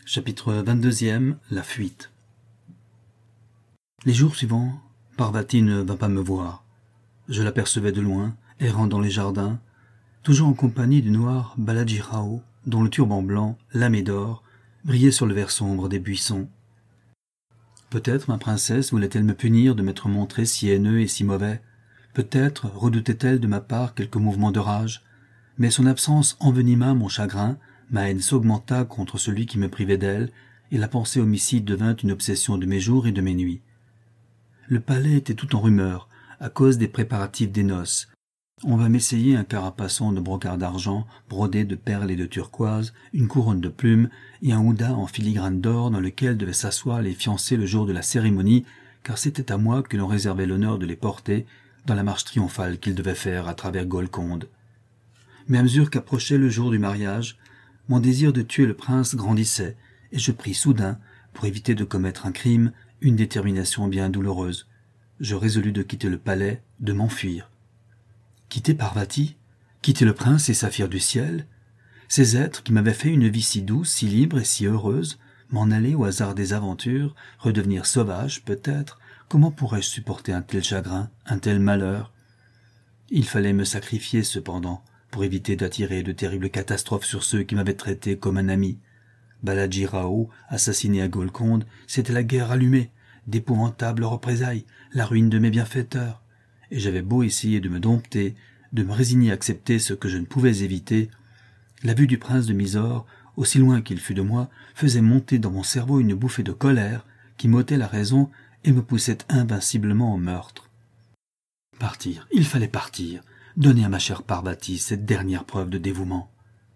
Chapitre 22e. La fuite. Les jours suivants, Parvati ne vint pas me voir. Je l'apercevais de loin, errant dans les jardins, toujours en compagnie du noir Balaji Rao, dont le turban blanc, lamé d'or, brillait sur le vert sombre des buissons. Peut-être ma princesse voulait-elle me punir de m'être montré si haineux et si mauvais. Peut-être redoutait-elle de ma part quelque mouvement de rage. Mais son absence envenima mon chagrin, ma haine s'augmenta contre celui qui me privait d'elle, et la pensée homicide devint une obsession de mes jours et de mes nuits. Le palais était tout en rumeur, à cause des préparatifs des noces. On va m'essayer un carapaçon de brocart d'argent, brodé de perles et de turquoise, une couronne de plumes et un houda en filigrane d'or dans lequel devaient s'asseoir les fiancés le jour de la cérémonie, car c'était à moi que l'on réservait l'honneur de les porter dans la marche triomphale qu'ils devaient faire à travers Golconde. Mais à mesure qu'approchait le jour du mariage, mon désir de tuer le prince grandissait, et je pris soudain, pour éviter de commettre un crime, une détermination bien douloureuse. Je résolus de quitter le palais, de m'enfuir. Quitter Parvati, quitter le prince et saphir du ciel, ces êtres qui m'avaient fait une vie si douce, si libre et si heureuse, m'en aller au hasard des aventures, redevenir sauvage peut-être, comment pourrais-je supporter un tel chagrin, un tel malheur? Il fallait me sacrifier cependant, pour éviter d'attirer de terribles catastrophes sur ceux qui m'avaient traité comme un ami. Balaji Rao, assassiné à Golconde, c'était la guerre allumée, d'épouvantables représailles, la ruine de mes bienfaiteurs. Et j'avais beau essayer de me dompter, de me résigner à accepter ce que je ne pouvais éviter, la vue du prince de Mysore, aussi loin qu'il fût de moi, faisait monter dans mon cerveau une bouffée de colère qui m'ôtait la raison et me poussait invinciblement au meurtre. Partir, il fallait partir, donner à ma chère Parvati cette dernière preuve de dévouement.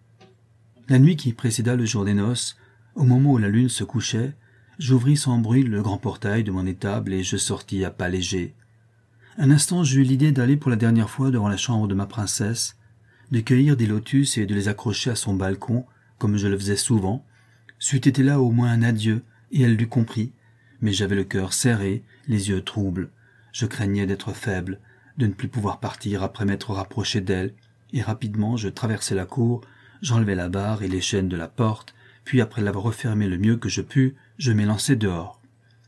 La nuit qui précéda le jour des noces, au moment où la lune se couchait, j'ouvris sans bruit le grand portail de mon étable et je sortis à pas légers. Un instant j'eus l'idée d'aller pour la dernière fois devant la chambre de ma princesse, de cueillir des lotus et de les accrocher à son balcon, comme je le faisais souvent. C'eût été là au moins un adieu, et elle l'eût compris, mais j'avais le cœur serré, les yeux troubles. Je craignais d'être faible, de ne plus pouvoir partir après m'être rapproché d'elle, et rapidement je traversai la cour, j'enlevai la barre et les chaînes de la porte, puis après l'avoir refermée le mieux que je pus, je m'élançai dehors.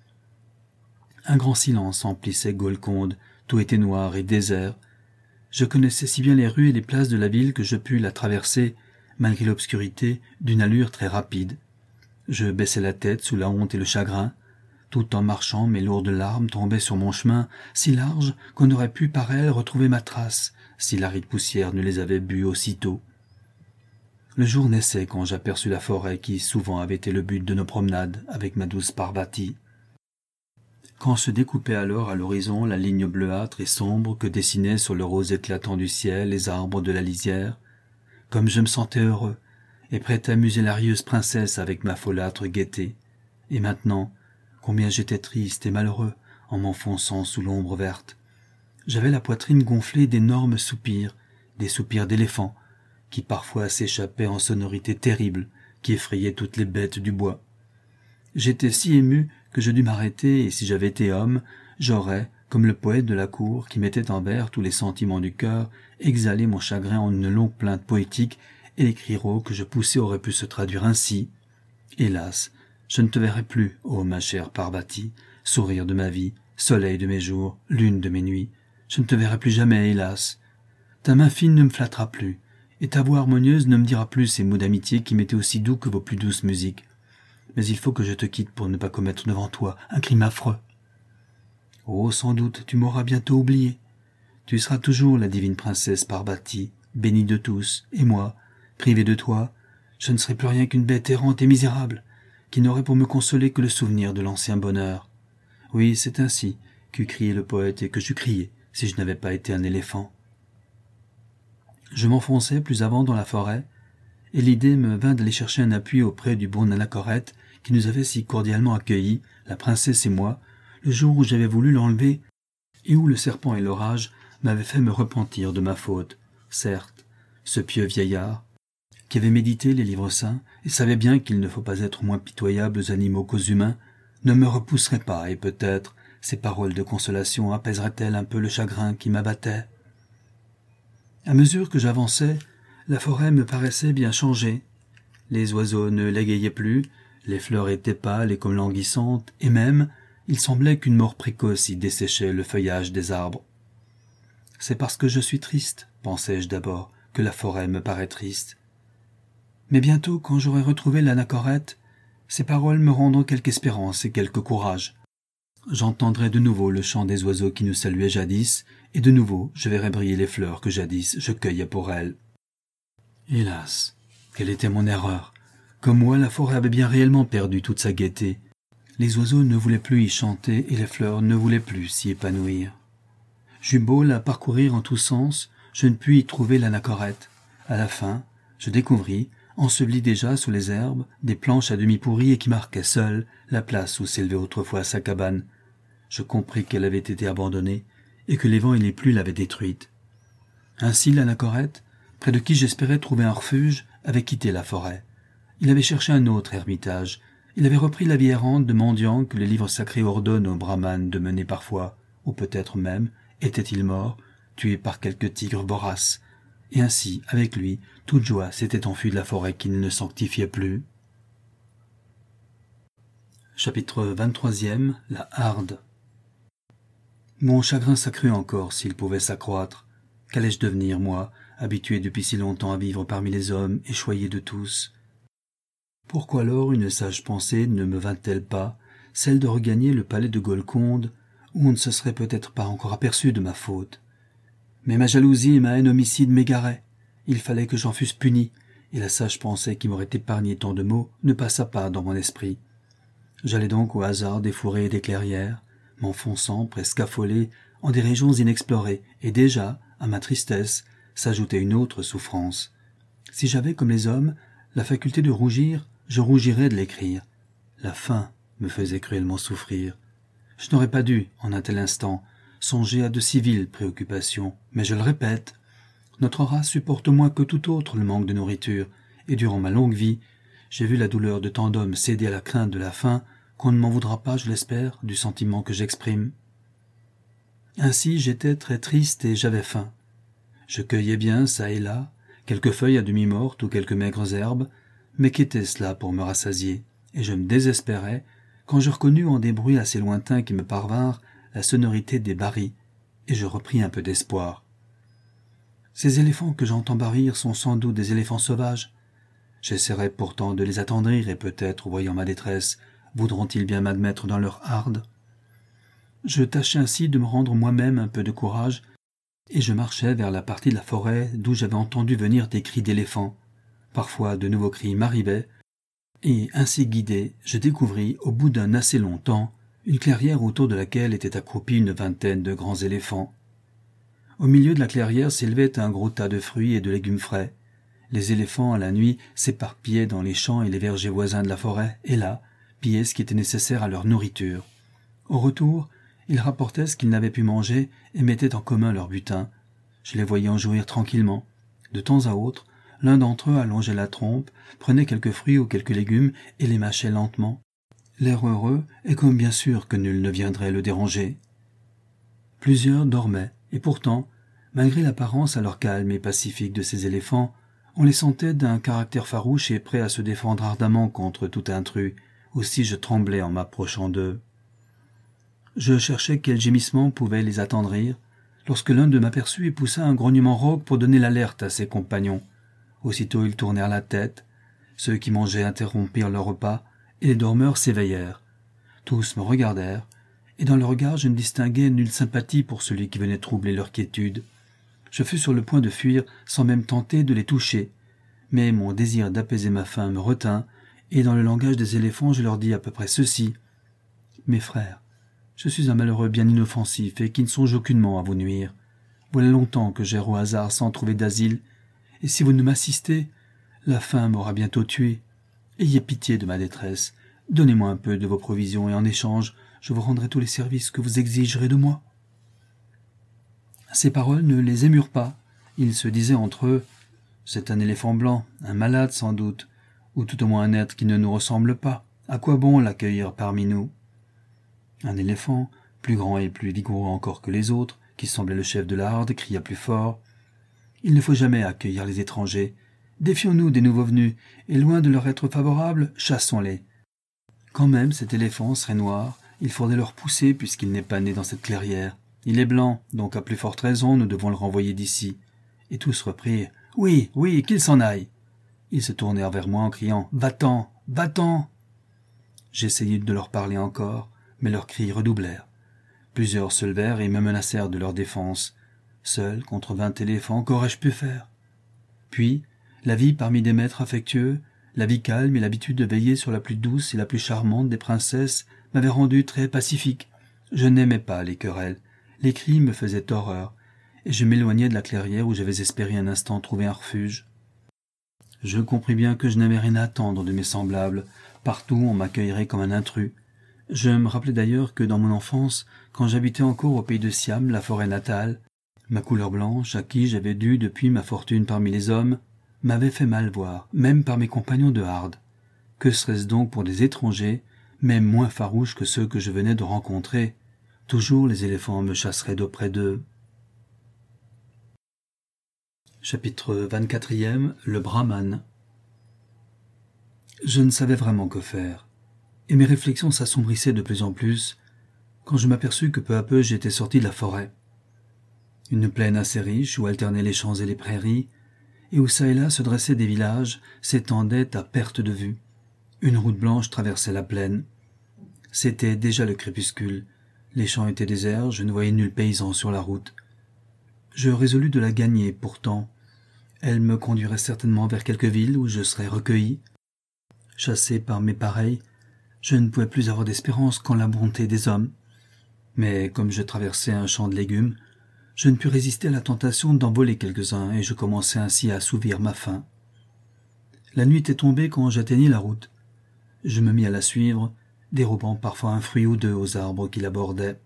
Un grand silence emplissait Golconde, tout était noir et désert. Je connaissais si bien les rues et les places de la ville que je pus la traverser, malgré l'obscurité, d'une allure très rapide. Je baissai la tête sous la honte et le chagrin. Tout en marchant, mes lourdes larmes tombaient sur mon chemin, si large qu'on aurait pu par elles retrouver ma trace, si l'aride poussière ne les avait bues aussitôt. Le jour naissait quand j'aperçus la forêt qui souvent avait été le but de nos promenades avec ma douce Parvati. Quand se découpait alors à l'horizon la ligne bleuâtre et sombre que dessinaient sur le rose éclatant du ciel les arbres de la lisière, comme je me sentais heureux et prêt à amuser la rieuse princesse avec ma folâtre gaieté. Et maintenant, combien j'étais triste et malheureux en m'enfonçant sous l'ombre verte. J'avais la poitrine gonflée d'énormes soupirs, des soupirs d'éléphant, qui parfois s'échappaient en sonorités terribles, qui effrayaient toutes les bêtes du bois. J'étais si ému que je dus m'arrêter, et si j'avais été homme, j'aurais, comme le poète de la cour qui mettait en vers tous les sentiments du cœur, exhalé mon chagrin en une longue plainte poétique, et les cris rauques que je poussais auraient pu se traduire ainsi. Hélas, je ne te verrai plus, ô ma chère Parvati, sourire de ma vie, soleil de mes jours, lune de mes nuits. Je ne te verrai plus jamais, hélas. Ta main fine ne me flattera plus, et ta voix harmonieuse ne me dira plus ces mots d'amitié qui m'étaient aussi doux que vos plus douces musiques. Mais il faut que je te quitte pour ne pas commettre devant toi un crime affreux. Oh, sans doute, tu m'auras bientôt oublié. Tu seras toujours la divine princesse Parvati, bénie de tous, et moi, privé de toi, je ne serai plus rien qu'une bête errante et misérable, qui n'aurait pour me consoler que le souvenir de l'ancien bonheur. Oui, c'est ainsi qu'eût crié le poète et que j'eus crié, si je n'avais pas été un éléphant. Je m'enfonçai plus avant dans la forêt, et l'idée me vint d'aller chercher un appui auprès du bon Anachorète qui nous avait si cordialement accueillis, la princesse et moi, le jour où j'avais voulu l'enlever et où le serpent et l'orage m'avaient fait me repentir de ma faute. Certes, ce pieux vieillard, qui avait médité les livres saints et savait bien qu'il ne faut pas être moins pitoyable aux animaux qu'aux humains, ne me repousserait pas et peut-être ces paroles de consolation apaiseraient-elles un peu le chagrin qui m'abattait. À mesure que j'avançais, la forêt me paraissait bien changée. Les oiseaux ne l'égayaient plus, Les fleurs étaient pâles et comme languissantes, et même, il semblait qu'une mort précoce y desséchait le feuillage des arbres. « C'est parce que je suis triste, pensai-je d'abord, que la forêt me paraît triste. Mais bientôt, quand j'aurai retrouvé l'anachorète, ces paroles me rendront quelque espérance et quelque courage. J'entendrai de nouveau le chant des oiseaux qui nous saluaient jadis, et de nouveau je verrai briller les fleurs que jadis je cueillais pour elles. » Hélas, quelle était mon erreur! Comme moi, la forêt avait bien réellement perdu toute sa gaieté. Les oiseaux ne voulaient plus y chanter et les fleurs ne voulaient plus s'y épanouir. J'eus beau la parcourir en tous sens, je ne pus y trouver l'anachorète. À la fin, je découvris, ensevelie déjà sous les herbes, des planches à demi pourries et qui marquaient seules la place où s'élevait autrefois sa cabane. Je compris qu'elle avait été abandonnée et que les vents et les pluies l'avaient détruite. Ainsi l'anachorète, près de qui j'espérais trouver un refuge, avait quitté la forêt. Il avait cherché un autre ermitage. Il avait repris la vie errante de mendiant que les livres sacrés ordonnent aux brahmanes de mener parfois, ou peut-être même, était-il mort, tué par quelque tigre vorace. Et ainsi, avec lui, toute joie s'était enfuie de la forêt qu'il ne sanctifiait plus. Chapitre 23e. La harde. Mon chagrin s'accrut encore s'il pouvait s'accroître. Qu'allais-je devenir, moi, habitué depuis si longtemps à vivre parmi les hommes et choyé de tous? Pourquoi alors une sage pensée ne me vint-elle pas, celle de regagner le palais de Golconde, où on ne se serait peut-être pas encore aperçu de ma faute? Mais ma jalousie et ma haine homicide m'égaraient. Il fallait que j'en fusse puni, et la sage pensée qui m'aurait épargné tant de maux ne passa pas dans mon esprit. J'allais donc au hasard des fourrés et des clairières, m'enfonçant, presque affolé, en des régions inexplorées, et déjà, à ma tristesse, s'ajoutait une autre souffrance. Si j'avais, comme les hommes, la faculté de rougir, je rougirais de l'écrire. La faim me faisait cruellement souffrir. Je n'aurais pas dû, en un tel instant, songer à de si viles préoccupations, mais je le répète, notre race supporte moins que tout autre le manque de nourriture, et durant ma longue vie, j'ai vu la douleur de tant d'hommes céder à la crainte de la faim, qu'on ne m'en voudra pas, je l'espère, du sentiment que j'exprime. Ainsi j'étais très triste et j'avais faim. Je cueillais bien, çà et là, quelques feuilles à demi mortes ou quelques maigres herbes, mais qu'était-ce là pour me rassasier, et je me désespérais quand je reconnus en des bruits assez lointains qui me parvinrent la sonorité des barils, et je repris un peu d'espoir. Ces éléphants que j'entends barrir sont sans doute des éléphants sauvages. J'essaierai pourtant de les attendrir et peut-être, voyant ma détresse, voudront-ils bien m'admettre dans leur harde. Je tâchai ainsi de me rendre moi-même un peu de courage, et je marchai vers la partie de la forêt d'où j'avais entendu venir des cris d'éléphants. Parfois de nouveaux cris m'arrivaient, et ainsi guidé, je découvris, au bout d'un assez long temps, une clairière autour de laquelle étaient accroupis une vingtaine de grands éléphants. Au milieu de la clairière s'élevait un gros tas de fruits et de légumes frais. Les éléphants, à la nuit, s'éparpillaient dans les champs et les vergers voisins de la forêt, et là, pillaient ce qui était nécessaire à leur nourriture. Au retour, ils rapportaient ce qu'ils n'avaient pu manger et mettaient en commun leur butin. Je les voyais en jouir tranquillement. De temps à autre, l'un d'entre eux allongeait la trompe, prenait quelques fruits ou quelques légumes et les mâchait lentement. L'air heureux et comme bien sûr que nul ne viendrait le déranger. Plusieurs dormaient, et pourtant, malgré l'apparence alors calme et pacifique de ces éléphants, on les sentait d'un caractère farouche et prêt à se défendre ardemment contre tout intrus. Aussi je tremblais en m'approchant d'eux. Je cherchais quel gémissement pouvait les attendrir, lorsque l'un d'eux m'aperçut et poussa un grognement rauque pour donner l'alerte à ses compagnons. Aussitôt ils tournèrent la tête, ceux qui mangeaient interrompirent leur repas, et les dormeurs s'éveillèrent. Tous me regardèrent, et dans le regard je ne distinguai nulle sympathie pour celui qui venait troubler leur quiétude. Je fus sur le point de fuir sans même tenter de les toucher, mais mon désir d'apaiser ma faim me retint, et dans le langage des éléphants je leur dis à peu près ceci. « Mes frères, je suis un malheureux bien inoffensif et qui ne songe aucunement à vous nuire. Voilà longtemps que j'erre au hasard sans trouver d'asile, et si vous ne m'assistez, la faim m'aura bientôt tué. Ayez pitié de ma détresse, donnez-moi un peu de vos provisions et en échange, je vous rendrai tous les services que vous exigerez de moi. » Ces paroles ne les émurent pas. Ils se disaient entre eux, « C'est un éléphant blanc, un malade sans doute, ou tout au moins un être qui ne nous ressemble pas. À quoi bon l'accueillir parmi nous ?» Un éléphant, plus grand et plus vigoureux encore que les autres, qui semblait le chef de la harde, cria plus fort. « Il ne faut jamais accueillir les étrangers. Défions-nous des nouveaux venus, et loin de leur être favorables, chassons-les. Quand même, cet éléphant serait noir, il faudrait le repousser puisqu'il n'est pas né dans cette clairière. Il est blanc, donc à plus forte raison, nous devons le renvoyer d'ici. » Et tous reprirent « Oui, oui, qu'il s'en aille !» Ils se tournèrent vers moi en criant « Va-t'en, va-t'en !» J'essayai de leur parler encore, mais leurs cris redoublèrent. Plusieurs se levèrent et me menacèrent de leur défense. Seul, contre 20 éléphants, qu'aurais-je pu faire? Puis, la vie parmi des maîtres affectueux, la vie calme et l'habitude de veiller sur la plus douce et la plus charmante des princesses m'avaient rendu très pacifique. Je n'aimais pas les querelles, les cris me faisaient horreur, et je m'éloignais de la clairière où j'avais espéré un instant trouver un refuge. Je compris bien que je n'avais rien à attendre de mes semblables. Partout, on m'accueillerait comme un intrus. Je me rappelais d'ailleurs que dans mon enfance, quand j'habitais encore au pays de Siam, la forêt natale, ma couleur blanche, à qui j'avais dû depuis ma fortune parmi les hommes, m'avait fait mal voir, même par mes compagnons de harde. Que serait-ce donc pour des étrangers, même moins farouches que ceux que je venais de rencontrer? Toujours les éléphants me chasseraient d'auprès d'eux. Chapitre 24e. Le Brahman. Je ne savais vraiment que faire, et mes réflexions s'assombrissaient de plus en plus, quand je m'aperçus que peu à peu j'étais sorti de la forêt. Une plaine assez riche, où alternaient les champs et les prairies, et où çà et là se dressaient des villages, s'étendait à perte de vue. Une route blanche traversait la plaine. C'était déjà le crépuscule. Les champs étaient déserts, je ne voyais nul paysan sur la route. Je résolus de la gagner, pourtant. Elle me conduirait certainement vers quelque ville où je serais recueilli. Chassé par mes pareils, je ne pouvais plus avoir d'espérance qu'en la bonté des hommes. Mais comme je traversais un champ de légumes, je ne pus résister à la tentation d'en voler quelques-uns, et je commençai ainsi à assouvir ma faim. La nuit était tombée quand j'atteignis la route. Je me mis à la suivre, dérobant parfois un fruit ou deux aux arbres qui l'abordaient.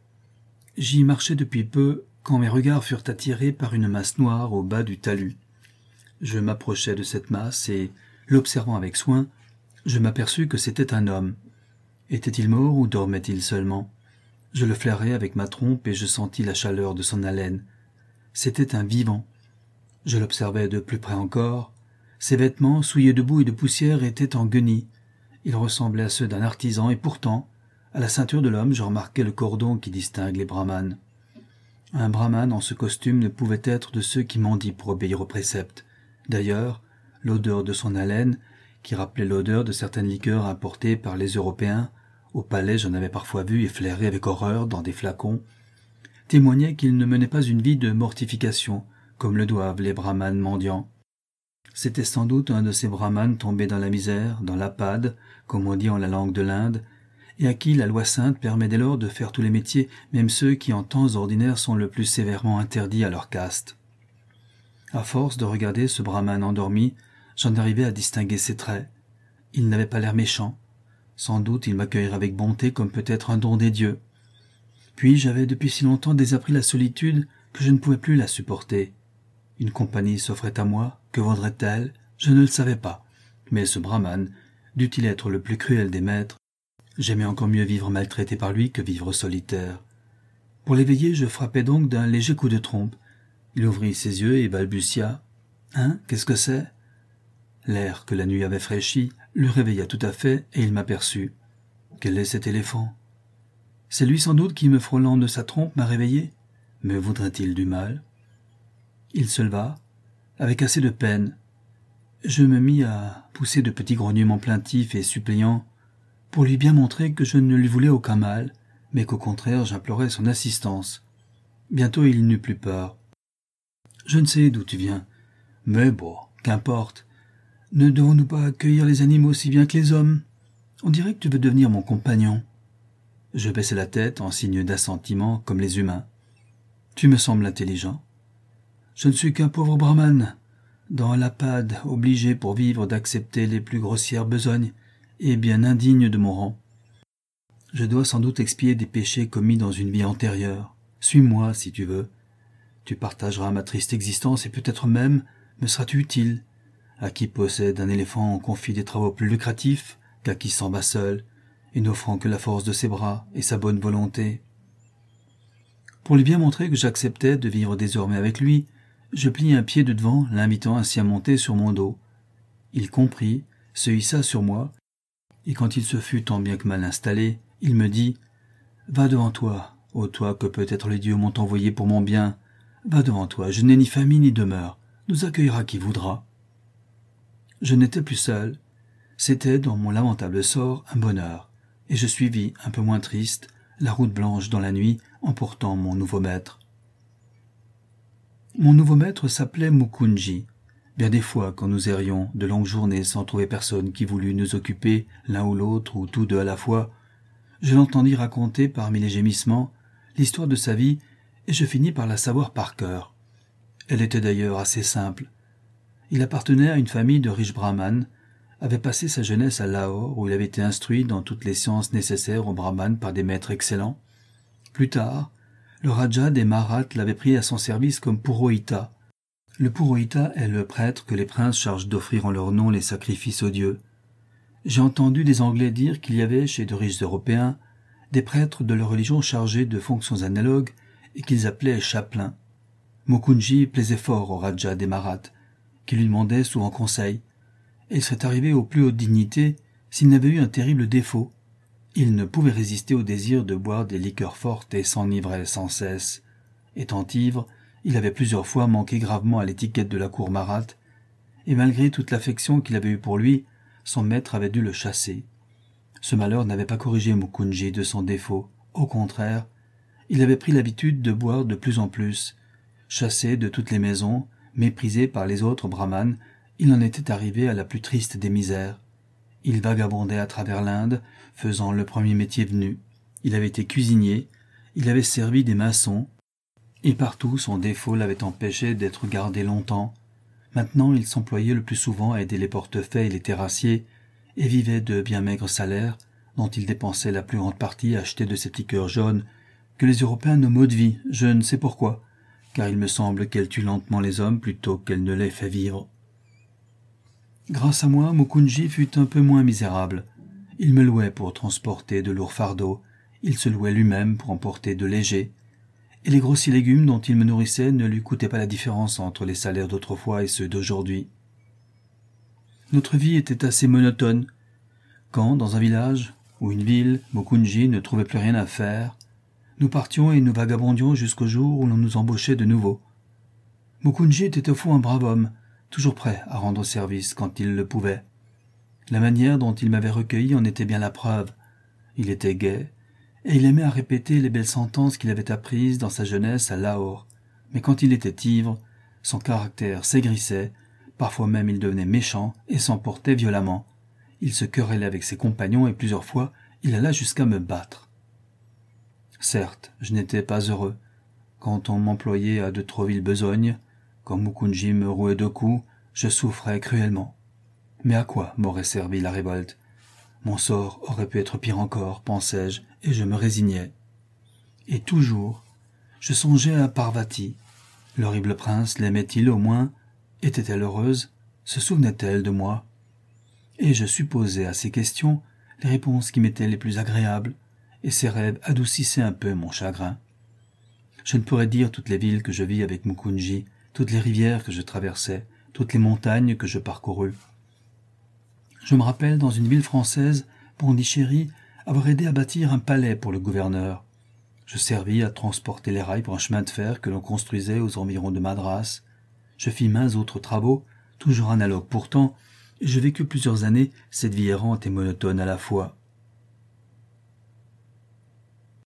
J'y marchais depuis peu, quand mes regards furent attirés par une masse noire au bas du talus. Je m'approchai de cette masse et, l'observant avec soin, je m'aperçus que c'était un homme. Était-il mort ou dormait-il seulement? Je le flairai avec ma trompe et je sentis la chaleur de son haleine. C'était un vivant. Je l'observai de plus près encore. Ses vêtements, souillés de boue et de poussière, étaient en guenilles. Ils ressemblaient à ceux d'un artisan et pourtant, à la ceinture de l'homme, je remarquai le cordon qui distingue les brahmanes. Un brahmane en ce costume ne pouvait être de ceux qui mendient pour obéir aux préceptes. D'ailleurs, l'odeur de son haleine, qui rappelait l'odeur de certaines liqueurs importées par les Européens, au palais j'en avais parfois vu et flairé avec horreur dans des flacons, témoignait qu'il ne menait pas une vie de mortification, comme le doivent les brahmanes mendiants. C'était sans doute un de ces brahmanes tombés dans la misère, dans l'apade, comme on dit en la langue de l'Inde, et à qui la loi sainte permet dès lors de faire tous les métiers, même ceux qui en temps ordinaires sont le plus sévèrement interdits à leur caste. À force de regarder ce brahmane endormi, j'en arrivais à distinguer ses traits. Il n'avait pas l'air méchant. Sans doute il m'accueillerait avec bonté comme peut-être un don des dieux. Puis j'avais depuis si longtemps désappris la solitude que je ne pouvais plus la supporter. Une compagnie s'offrait à moi, que vaudrait-elle? Je ne le savais pas. Mais ce brahmane, dût-il être le plus cruel des maîtres, j'aimais encore mieux vivre maltraité par lui que vivre solitaire. Pour l'éveiller, je frappai donc d'un léger coup de trompe. Il ouvrit ses yeux et balbutia. « Hein, qu'est-ce que c'est ?» L'air que la nuit avait fraîchi le réveilla tout à fait et il m'aperçut. Quel est cet éléphant? C'est lui sans doute qui, me frôlant de sa trompe, m'a réveillé. Me voudrait-il du mal? Il se leva, avec assez de peine. Je me mis à pousser de petits grognements plaintifs et suppliants pour lui bien montrer que je ne lui voulais aucun mal, mais qu'au contraire j'implorais son assistance. Bientôt il n'eut plus peur. « Je ne sais d'où tu viens, mais bon, qu'importe. Ne devons-nous pas accueillir les animaux aussi bien que les hommes? On dirait que tu veux devenir mon compagnon. » Je baissai la tête en signe d'assentiment comme les humains. « Tu me sembles intelligent. Je ne suis qu'un pauvre brahmane, dans l'apade, obligé pour vivre d'accepter les plus grossières besognes, et bien indigne de mon rang. Je dois sans doute expier des péchés commis dans une vie antérieure. Suis-moi, si tu veux. Tu partageras ma triste existence et peut-être même me seras-tu utile. À qui possède un éléphant on confie des travaux plus lucratifs qu'à qui s'en bat seul, et n'offrant que la force de ses bras et sa bonne volonté. » Pour lui bien montrer que j'acceptais de vivre désormais avec lui, je pliai un pied de devant, l'invitant ainsi à monter sur mon dos. Il comprit, se hissa sur moi, et quand il se fut tant bien que mal installé, il me dit « Va devant toi, ô toi que peut-être les dieux m'ont envoyé pour mon bien. Va devant toi, je n'ai ni famille ni demeure, nous accueillera qui voudra. » Je n'étais plus seul, c'était dans mon lamentable sort un bonheur, et je suivis, un peu moins triste, la route blanche dans la nuit, emportant mon nouveau maître. Mon nouveau maître s'appelait Mukunji. Bien des fois, quand nous errions de longues journées sans trouver personne qui voulût nous occuper, l'un ou l'autre, ou tous deux à la fois, je l'entendis raconter parmi les gémissements l'histoire de sa vie, et je finis par la savoir par cœur. Elle était d'ailleurs assez simple. Il appartenait à une famille de riches brahmanes, avait passé sa jeunesse à Lahore, où il avait été instruit dans toutes les sciences nécessaires aux brahmanes par des maîtres excellents. Plus tard, le Raja des Maraths l'avait pris à son service comme Purohita. Le Purohita est le prêtre que les princes chargent d'offrir en leur nom les sacrifices aux dieux. J'ai entendu des Anglais dire qu'il y avait, chez de riches Européens, des prêtres de leur religion chargés de fonctions analogues et qu'ils appelaient chapelains. Mukunji plaisait fort au Raja des Maraths, qui lui demandait souvent conseil, et il serait arrivé aux plus hautes dignités s'il n'avait eu un terrible défaut. Il ne pouvait résister au désir de boire des liqueurs fortes et s'enivrait sans cesse. Étant ivre, il avait plusieurs fois manqué gravement à l'étiquette de la cour Marath, et malgré toute l'affection qu'il avait eue pour lui, son maître avait dû le chasser. Ce malheur n'avait pas corrigé Mukunji de son défaut. Au contraire, il avait pris l'habitude de boire de plus en plus. Chassé de toutes les maisons, méprisé par les autres brahmanes, il en était arrivé à la plus triste des misères. Il vagabondait à travers l'Inde, faisant le premier métier venu. Il avait été cuisinier, il avait servi des maçons, et partout son défaut l'avait empêché d'être gardé longtemps. Maintenant il s'employait le plus souvent à aider les portefaix et les terrassiers, et vivait de bien maigres salaires, dont il dépensait la plus grande partie à acheter de ces petits cœurs jaunes, que les Européens nomment eau de vie, je ne sais pourquoi, car il me semble qu'elle tue lentement les hommes plutôt qu'elle ne les fait vivre. Grâce à moi, Mukunji fut un peu moins misérable. Il me louait pour transporter de lourds fardeaux, il se louait lui-même pour emporter de légers, et les grossis légumes dont il me nourrissait ne lui coûtaient pas la différence entre les salaires d'autrefois et ceux d'aujourd'hui. Notre vie était assez monotone. Quand, dans un village ou une ville, Mukunji ne trouvait plus rien à faire, nous partions et nous vagabondions jusqu'au jour où l'on nous embauchait de nouveau. Mukunji était au fond un brave homme, toujours prêt à rendre service quand il le pouvait. La manière dont il m'avait recueilli en était bien la preuve. Il était gai, et il aimait à répéter les belles sentences qu'il avait apprises dans sa jeunesse à Lahore. Mais quand il était ivre, son caractère s'aigrissait, parfois même il devenait méchant et s'emportait violemment. Il se querellait avec ses compagnons et plusieurs fois il alla jusqu'à me battre. Certes, je n'étais pas heureux. Quand on m'employait à de trop viles besognes, quand Mukunji me rouait de coups, je souffrais cruellement. Mais à quoi m'aurait servi la révolte? Mon sort aurait pu être pire encore, pensais-je, et je me résignais. Et toujours, je songeais à Parvati. L'horrible prince l'aimait-il au moins? Était-elle heureuse? Se souvenait-elle de moi? Et je supposais à ces questions les réponses qui m'étaient les plus agréables, et ces rêves adoucissaient un peu mon chagrin. Je ne pourrais dire toutes les villes que je vis avec Mukunji, toutes les rivières que je traversais, toutes les montagnes que je parcourus. Je me rappelle, dans une ville française, Pondichéry, avoir aidé à bâtir un palais pour le gouverneur. Je servis à transporter les rails pour un chemin de fer que l'on construisait aux environs de Madras. Je fis maints autres travaux, toujours analogues pourtant, et je vécus plusieurs années cette vie errante et monotone à la fois.